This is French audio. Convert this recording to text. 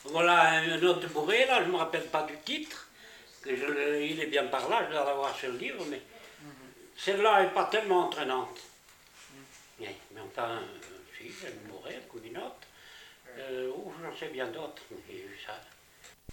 Voilà un autre bourré, là, je ne me rappelle pas du titre. Il est bien par là, je dois l'avoir sur le livre, mais celle-là n'est pas tellement entraînante. Mais enfin, si, j'ai une bourrée, une coulinette. J'en sais bien d'autres. Mais ça,